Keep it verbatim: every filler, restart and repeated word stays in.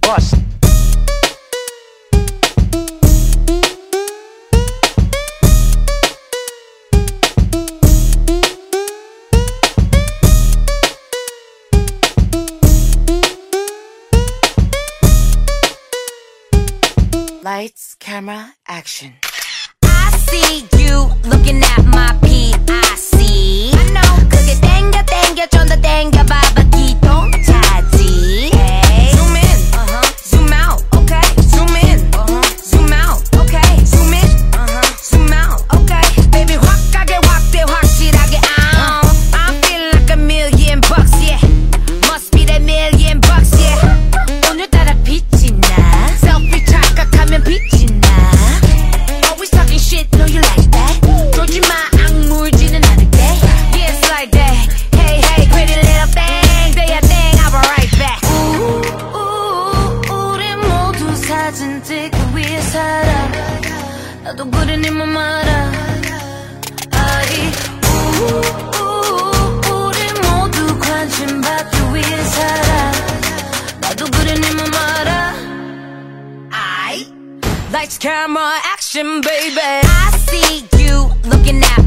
bust. Lights, camera, action. I see you looking at my P I C. I know. 그게 땡겨 땡겨 좀 더 땡겨 봐봐 기동 차지. Hey. Zoom in, uh-huh. Zoom out, okay. Zoom in, uh-huh. Zoom out, okay. Zoom in, uh-huh. Zoom out, okay. Baby 확 가게 확대 확실하게. Uh. I'm feeling like a million bucks, yeah. Must be that million bucks, yeah. 오늘따라 빛이 나. Selfie 착각하면 빛이 나. Always talking shit, know you like that. 쫄지 마, 악물지는 않을게. Yeah, it's like that. Hey, hey, pretty little thing. Do your thing, I'll be right back. 우우, 우리 모두 사진 찍기 위해 살아. 나도 그래 네 맘 알아. 아이, 우우, 우리 모두 관심 받기 위해 살아. 나도 그래 네 맘 알아. Lights, camera, action, baby. I see you looking at